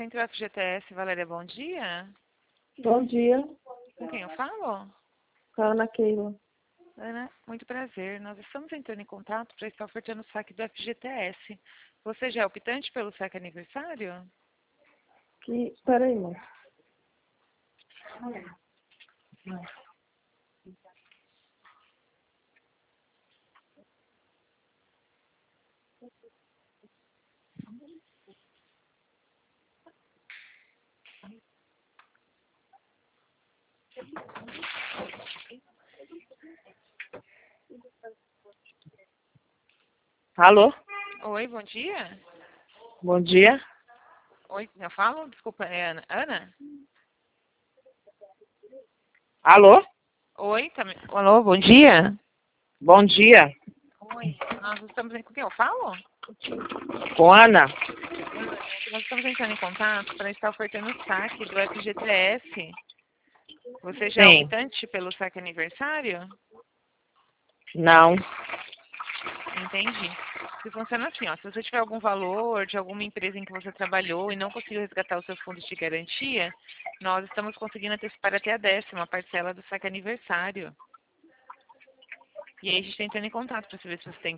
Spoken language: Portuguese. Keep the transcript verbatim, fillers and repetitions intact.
Centro F G T S, Valéria, bom dia. Bom dia, Com quem eu falo? com a Ana Keila. Ana, muito prazer. Nós estamos entrando em contato para estar ofertando o saque do F G T S. Você já é optante pelo saque aniversário? Que... Peraí, moço. Alô? Oi, bom dia. Bom dia. Oi, eu falo? Desculpa, é Ana. Ana? Alô? Oi, tá me... Alô, bom dia. Bom dia. Oi, nós estamos em... Com quem eu falo? Com Ana? Nós estamos entrando em contato para estar ofertando o saque do F G T S. Você já é Sim. optante pelo saque aniversário? Não. Entendi. Se funciona assim, ó, se você tiver algum valor de alguma empresa em que você trabalhou e não conseguiu resgatar os seus fundos de garantia, nós estamos conseguindo antecipar até a décima parcela do saque aniversário. E aí a gente está entrando em contato para saber se você tem